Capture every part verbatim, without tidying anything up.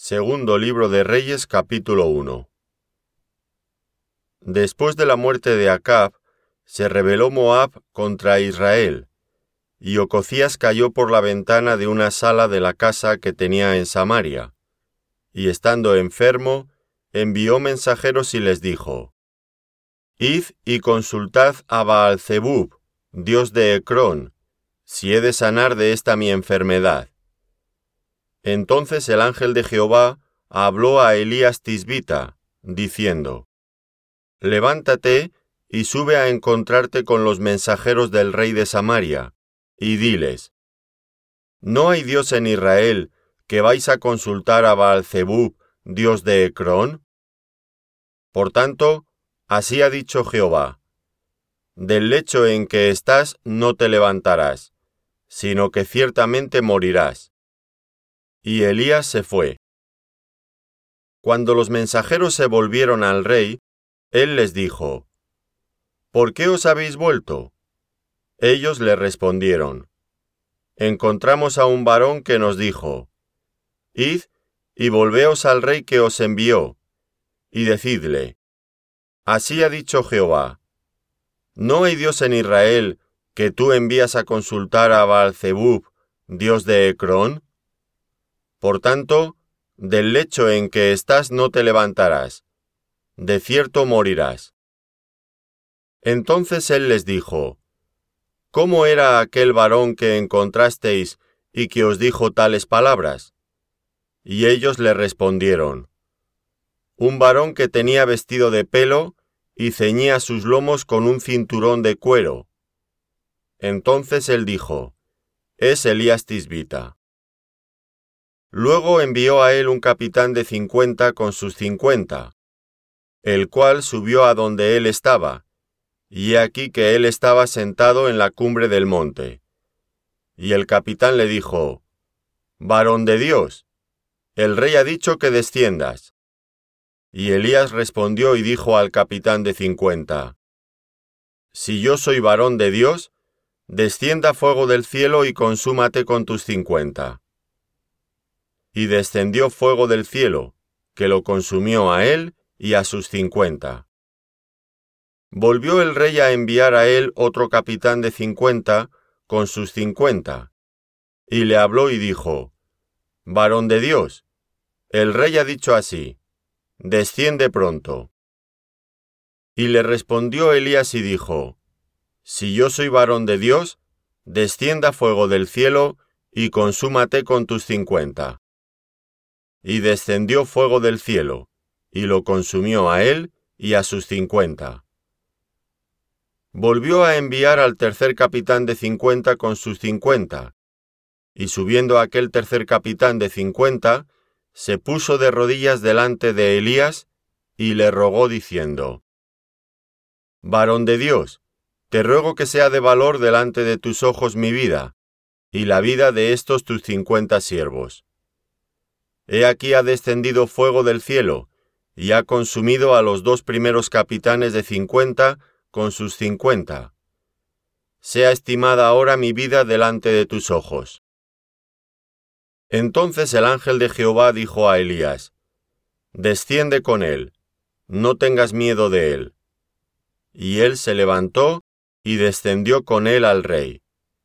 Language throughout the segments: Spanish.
Segundo libro de Reyes, capítulo uno. Después de la muerte de Acab, se rebeló Moab contra Israel, y Ococías cayó por la ventana de una sala de la casa que tenía en Samaria, y estando enfermo, envió mensajeros y les dijo: Id y consultad a Baal-zebub, dios de Ecrón, si he de sanar de esta mi enfermedad. Entonces el ángel de Jehová habló a Elías Tisbita, diciendo: Levántate y sube a encontrarte con los mensajeros del rey de Samaria, y diles: ¿No hay Dios en Israel que vais a consultar a Baal-zebub, dios de Ecrón? Por tanto, así ha dicho Jehová: Del lecho en que estás no te levantarás, sino que ciertamente morirás. Y Elías se fue. Cuando los mensajeros se volvieron al rey, él les dijo: ¿Por qué os habéis vuelto? Ellos le respondieron: Encontramos a un varón que nos dijo: Id y volveos al rey que os envió, y decidle: Así ha dicho Jehová: ¿No hay Dios en Israel que tú envías a consultar a Baal-zebub, dios de Ecrón? Por tanto, del lecho en que estás no te levantarás, de cierto morirás. Entonces él les dijo: ¿Cómo era aquel varón que encontrasteis y que os dijo tales palabras? Y ellos le respondieron: Un varón que tenía vestido de pelo y ceñía sus lomos con un cinturón de cuero. Entonces él dijo: Es Elías Tisbita. Luego envió a él un capitán de cincuenta con sus cincuenta, el cual subió a donde él estaba, y he aquí que él estaba sentado en la cumbre del monte. Y el capitán le dijo: Varón de Dios, el rey ha dicho que desciendas. Y Elías respondió y dijo al capitán de cincuenta: Si yo soy varón de Dios, descienda fuego del cielo y consúmate con tus cincuenta. Y descendió fuego del cielo, que lo consumió a él y a sus cincuenta. Volvió el rey a enviar a él otro capitán de cincuenta con sus cincuenta, y le habló y dijo: Varón de Dios, el rey ha dicho así: Desciende pronto. Y le respondió Elías y dijo: Si yo soy varón de Dios, descienda fuego del cielo y consúmate con tus cincuenta. Y descendió fuego del cielo, y lo consumió a él y a sus cincuenta. Volvió a enviar al tercer capitán de cincuenta con sus cincuenta, y subiendo aquel tercer capitán de cincuenta, se puso de rodillas delante de Elías, y le rogó diciendo: Varón de Dios, te ruego que sea de valor delante de tus ojos mi vida, y la vida de estos tus cincuenta siervos. He aquí ha descendido fuego del cielo, y ha consumido a los dos primeros capitanes de cincuenta con sus cincuenta. Sea estimada ahora mi vida delante de tus ojos. Entonces el ángel de Jehová dijo a Elías: Desciende con él, no tengas miedo de él. Y él se levantó y descendió con él al rey.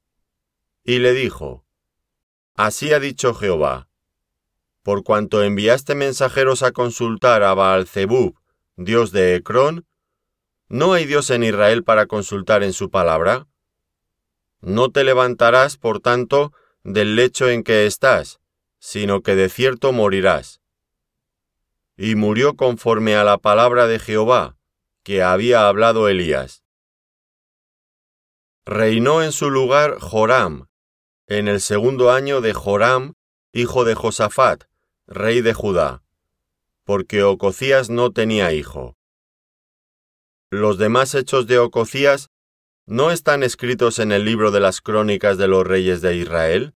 Y le dijo: Así ha dicho Jehová: Por cuanto enviaste mensajeros a consultar a Baal-zebub, dios de Ecrón, ¿no hay Dios en Israel para consultar en su palabra? No te levantarás, por tanto, del lecho en que estás, sino que de cierto morirás. Y murió conforme a la palabra de Jehová, que había hablado Elías. Reinó en su lugar Joram, en el segundo año de Joram, hijo de Josafat, rey de Judá, porque Ococías no tenía hijo. Los demás hechos de Ococías no están escritos en el libro de las crónicas de los reyes de Israel.